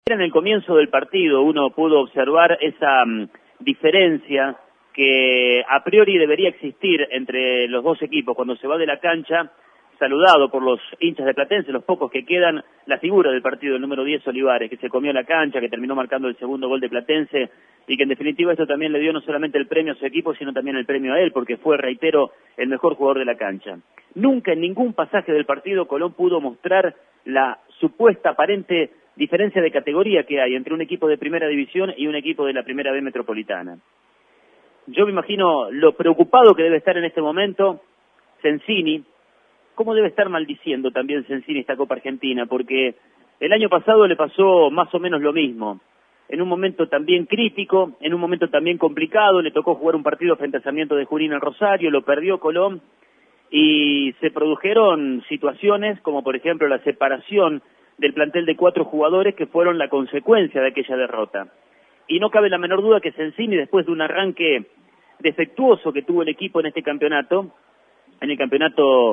En el comienzo del partido uno pudo observar esa diferencia que a priori debería existir entre los dos equipos cuando se va de la cancha, saludado por los hinchas de Platense, los pocos que quedan, la figura del partido, el número 10 Olivares, que se comió la cancha, que terminó marcando el segundo gol de Platense, y que en definitiva esto también le dio no solamente el premio a su equipo, sino también el premio a él, porque fue, reitero, el mejor jugador de la cancha. Nunca en ningún pasaje del partido Colón pudo mostrar la supuesta aparente diferencia de categoría que hay entre un equipo de primera división y un equipo de la primera B metropolitana. Yo me imagino lo preocupado que debe estar en este momento Sensini, cómo debe estar maldiciendo también Sensini esta Copa Argentina, porque el año pasado le pasó más o menos lo mismo. En un momento también crítico, en un momento también complicado, le tocó jugar un partido frente a Sarmiento de Junín en Rosario, lo perdió Colón, y se produjeron situaciones como por ejemplo la separación del plantel de 4 jugadores que fueron la consecuencia de aquella derrota. Y no cabe la menor duda que Sensini, después de un arranque defectuoso que tuvo el equipo en este campeonato, en el campeonato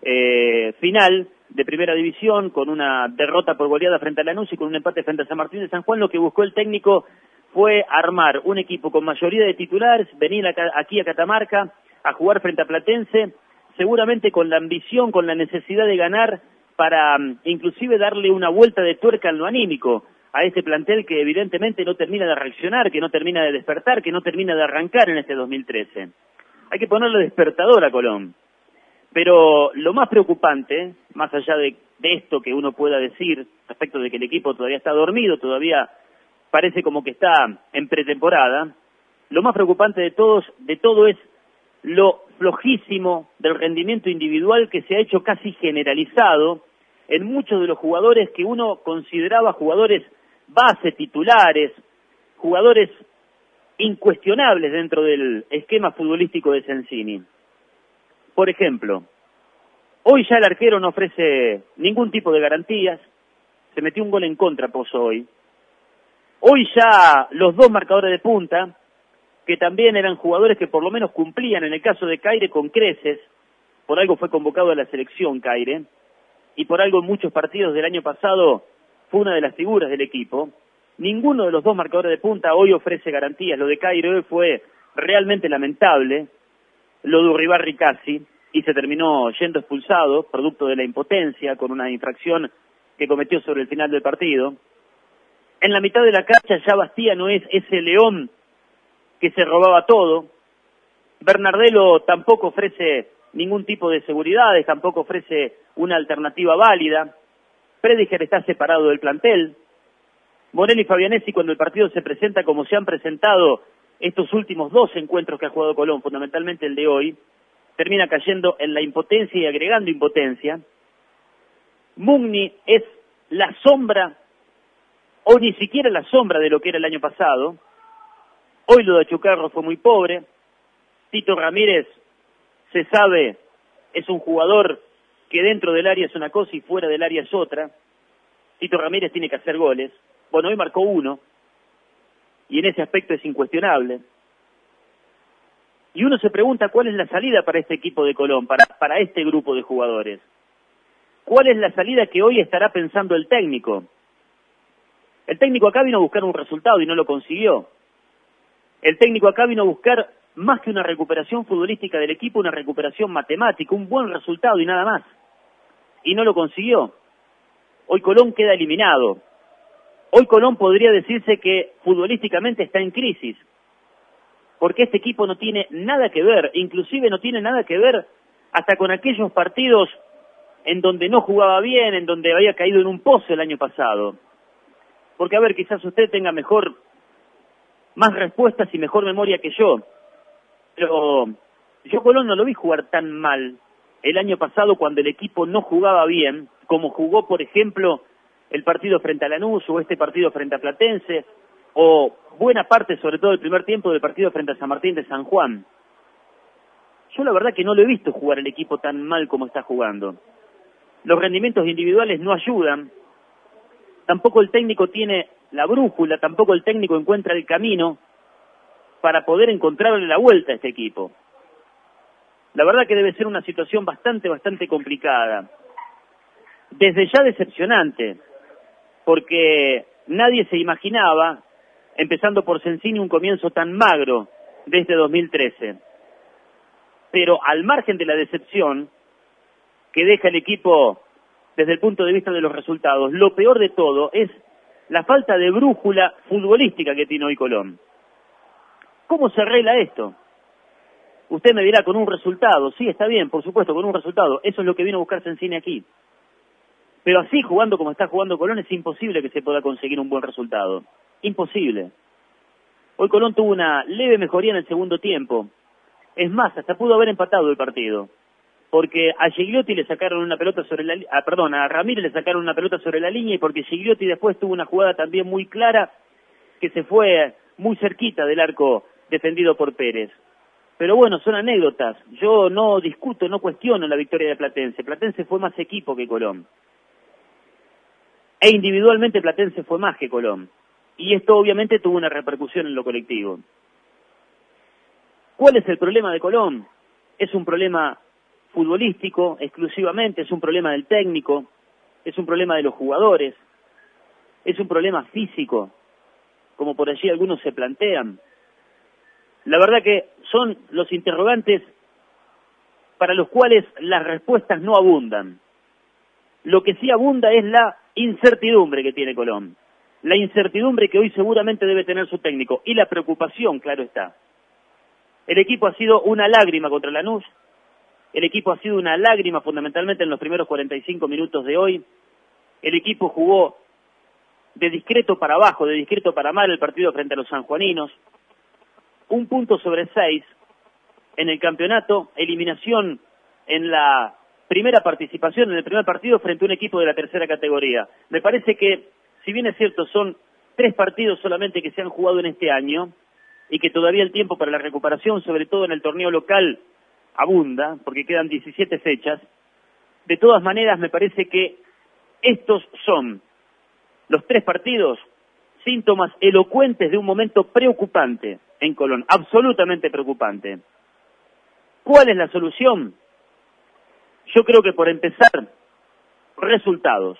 final de primera división, con una derrota por goleada frente a Lanús y con un empate frente a San Martín de San Juan, lo que buscó el técnico fue armar un equipo con mayoría de titulares, venir aquí a Catamarca a jugar frente a Platense, seguramente con la ambición, con la necesidad de ganar, para inclusive darle una vuelta de tuerca en lo anímico a este plantel que evidentemente no termina de reaccionar, que no termina de despertar, que no termina de arrancar en este 2013. Hay que ponerle despertador a Colón. Pero lo más preocupante, más allá de esto que uno pueda decir respecto de que el equipo todavía está dormido, todavía parece como que está en pretemporada, lo más preocupante de todo es lo flojísimo del rendimiento individual que se ha hecho casi generalizado en muchos de los jugadores que uno consideraba jugadores base, titulares, jugadores incuestionables dentro del esquema futbolístico de Sensini. Por ejemplo, hoy ya el arquero no ofrece ningún tipo de garantías, se metió un gol en contra Pozo hoy. Hoy ya los 2 marcadores de punta, que también eran jugadores que por lo menos cumplían, en el caso de Caire, con creces, por algo fue convocado a la selección Caire, y por algo en muchos partidos del año pasado fue una de las figuras del equipo. Ninguno de los 2 marcadores de punta hoy ofrece garantías. Lo de Caire hoy fue realmente lamentable, lo de Uribarri casi, y se terminó yendo expulsado, producto de la impotencia, con una infracción que cometió sobre el final del partido. En la mitad de la cancha ya Bastía no es ese león que se robaba todo. Bernardelo tampoco ofrece ningún tipo de seguridades, tampoco ofrece una alternativa válida. Prediger está separado del plantel. Morelli y Fabianesi, cuando el partido se presenta como se han presentado estos últimos 2 encuentros que ha jugado Colón, fundamentalmente el de hoy, termina cayendo en la impotencia y agregando impotencia. Mugni es la sombra, o ni siquiera la sombra de lo que era el año pasado. Hoy lo de Chucarro fue muy pobre. Tito Ramírez, se sabe, es un jugador que dentro del área es una cosa y fuera del área es otra. Tito Ramírez tiene que hacer goles. Bueno, hoy marcó 1, y en ese aspecto es incuestionable. Y uno se pregunta cuál es la salida para este equipo de Colón, para este grupo de jugadores. ¿Cuál es la salida que hoy estará pensando el técnico? El técnico acá vino a buscar un resultado y no lo consiguió. El técnico acá vino a buscar más que una recuperación futbolística del equipo, una recuperación matemática, un buen resultado y nada más. Y no lo consiguió. Hoy Colón queda eliminado. Hoy Colón podría decirse que futbolísticamente está en crisis, porque este equipo no tiene nada que ver, inclusive no tiene nada que ver hasta con aquellos partidos en donde no jugaba bien, en donde había caído en un pozo el año pasado. Porque, a ver, quizás usted tenga más respuestas y mejor memoria que yo, pero yo Colón no lo vi jugar tan mal el año pasado cuando el equipo no jugaba bien, como jugó, por ejemplo, el partido frente a Lanús o este partido frente a Platense, o buena parte, sobre todo el primer tiempo, del partido frente a San Martín de San Juan. Yo la verdad que no lo he visto jugar el equipo tan mal como está jugando. Los rendimientos individuales no ayudan, tampoco el técnico tiene la brújula, tampoco el técnico encuentra el camino para poder encontrarle la vuelta a este equipo. La verdad que debe ser una situación bastante complicada. Desde ya decepcionante, porque nadie se imaginaba, empezando por Sensini, un comienzo tan magro de este 2013. Pero al margen de la decepción que deja el equipo desde el punto de vista de los resultados, lo peor de todo es la falta de brújula futbolística que tiene hoy Colón. ¿Cómo se arregla esto? Usted me dirá, con un resultado. Sí, está bien, por supuesto, con un resultado. Eso es lo que vino a buscar Sensini aquí. Pero así, jugando como está jugando Colón, es imposible que se pueda conseguir un buen resultado. Imposible. Hoy Colón tuvo una leve mejoría en el segundo tiempo. Es más, hasta pudo haber empatado el partido. Porque a Gigliotti le sacaron una pelota sobre la a Ramírez le sacaron una pelota sobre la línea, y porque Gigliotti después tuvo una jugada también muy clara que se fue muy cerquita del arco defendido por Pérez. Pero bueno, son anécdotas. Yo no discuto, no cuestiono la victoria de Platense. Platense fue más equipo que Colón. E individualmente Platense fue más que Colón. Y esto obviamente tuvo una repercusión en lo colectivo. ¿Cuál es el problema de Colón? Es un problema futbolístico exclusivamente, es un problema del técnico, es un problema de los jugadores, es un problema físico, como por allí algunos se plantean. La verdad que son los interrogantes para los cuales las respuestas no abundan. Lo que sí abunda es la incertidumbre que tiene Colón, la incertidumbre que hoy seguramente debe tener su técnico, y la preocupación, claro está. El equipo ha sido una lágrima contra Lanús, el equipo ha sido una lágrima fundamentalmente en los primeros 45 minutos de hoy. El equipo jugó de discreto para abajo, de discreto para mal el partido frente a los sanjuaninos. 1 punto sobre 6 en el campeonato, eliminación en la primera participación, en el primer partido frente a un equipo de la tercera categoría. Me parece que, si bien es cierto, son 3 partidos solamente que se han jugado en este año, y que todavía el tiempo para la recuperación, sobre todo en el torneo local, abunda, porque quedan 17 fechas. De todas maneras, me parece que estos son los 3 partidos síntomas elocuentes de un momento preocupante en Colón, absolutamente preocupante. ¿Cuál es la solución? Yo creo que, por empezar, resultados.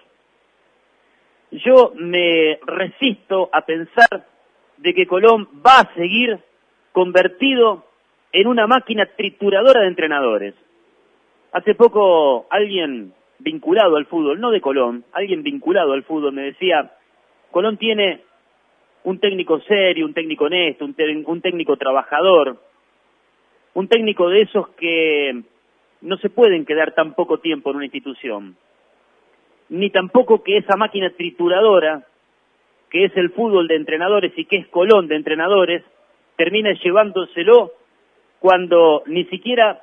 Yo me resisto a pensar de que Colón va a seguir convertido en una máquina trituradora de entrenadores. Hace poco alguien vinculado al fútbol, no de Colón, alguien vinculado al fútbol me decía, Colón tiene un técnico serio, un técnico honesto, un técnico trabajador, un técnico de esos que no se pueden quedar tan poco tiempo en una institución, ni tampoco que esa máquina trituradora, que es el fútbol de entrenadores y que es Colón de entrenadores, termine llevándoselo cuando ni siquiera,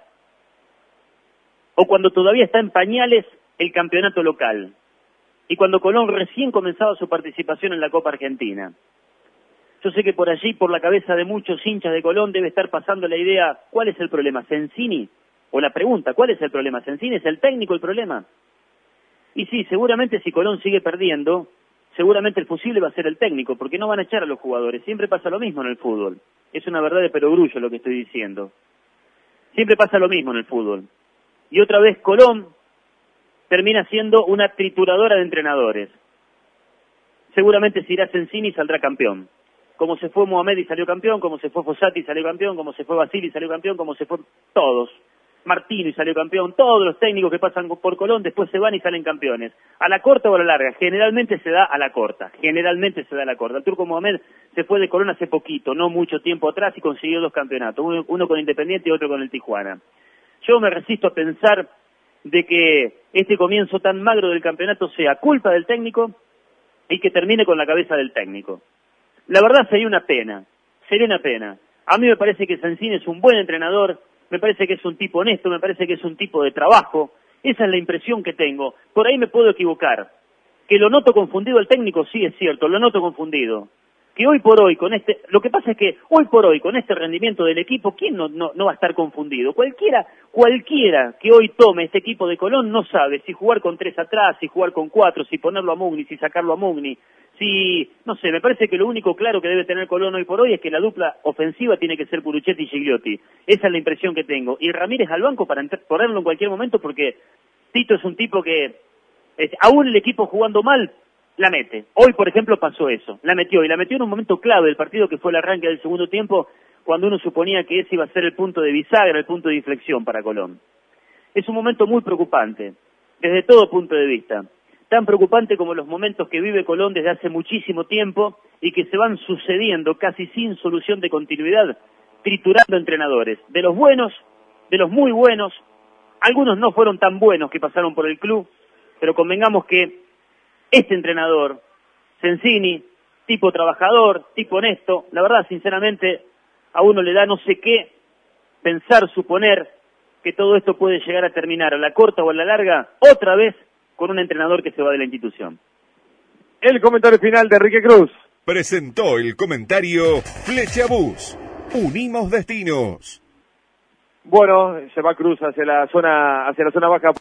o cuando todavía está en pañales el campeonato local, y cuando Colón recién comenzaba su participación en la Copa Argentina. Yo sé que por allí, por la cabeza de muchos hinchas de Colón, debe estar pasando la idea, ¿cuál es el problema? ¿Sensini? O la pregunta, ¿cuál es el problema? ¿Sensini es el técnico el problema? Y sí, seguramente si Colón sigue perdiendo, seguramente el fusible va a ser el técnico, porque no van a echar a los jugadores. Siempre pasa lo mismo en el fútbol. Es una verdad de perogrullo lo que estoy diciendo. Siempre pasa lo mismo en el fútbol. Y otra vez Colón termina siendo una trituradora de entrenadores. Seguramente si irá Sensini y saldrá campeón. Como se fue Mohamed y salió campeón, como se fue Fossati y salió campeón, como se fue Basili y salió campeón, como se fue todos. Martino y salió campeón, todos los técnicos que pasan por Colón después se van y salen campeones. ¿A la corta o a la larga? Generalmente se da a la corta, generalmente se da a la corta. El Turco Mohamed se fue de Colón hace poquito, no mucho tiempo atrás, y consiguió 2 campeonatos, uno con Independiente y otro con el Tijuana. Yo me resisto a pensar de que este comienzo tan magro del campeonato sea culpa del técnico y que termine con la cabeza del técnico. La verdad sería una pena, sería una pena. A mí me parece que Sensini es un buen entrenador, me parece que es un tipo honesto, me parece que es un tipo de trabajo. Esa es la impresión que tengo. Por ahí me puedo equivocar. Que lo noto confundido el técnico, sí es cierto, lo noto confundido. Que hoy por hoy, lo que pasa es que hoy por hoy, con este rendimiento del equipo, ¿quién no va a estar confundido? Cualquiera que hoy tome este equipo de Colón no sabe si jugar con 3 atrás, si jugar con 4, si ponerlo a Mugni, si sacarlo a Mugni. No sé, me parece que lo único claro que debe tener Colón hoy por hoy es que la dupla ofensiva tiene que ser Puruchetti y Gigliotti. Esa es la impresión que tengo. Y Ramírez al banco para ponerlo en cualquier momento, porque Tito es un tipo que, aún el equipo jugando mal, la mete. Hoy, por ejemplo, pasó eso, la metió, y la metió en un momento clave del partido, que fue el arranque del segundo tiempo, cuando uno suponía que ese iba a ser el punto de bisagra, el punto de inflexión para Colón. Es un momento muy preocupante, desde todo punto de vista. Tan preocupante como los momentos que vive Colón desde hace muchísimo tiempo y que se van sucediendo casi sin solución de continuidad, triturando entrenadores, de los buenos, de los muy buenos. Algunos no fueron tan buenos que pasaron por el club, pero convengamos que este entrenador, Sensini, tipo trabajador, tipo honesto, la verdad, sinceramente, a uno le da no sé qué pensar, suponer que todo esto puede llegar a terminar a la corta o a la larga, otra vez con un entrenador que se va de la institución. El comentario final de Enrique Cruz. Presentó el comentario Flechabús. Unimos destinos. Bueno, se va Cruz hacia la zona baja.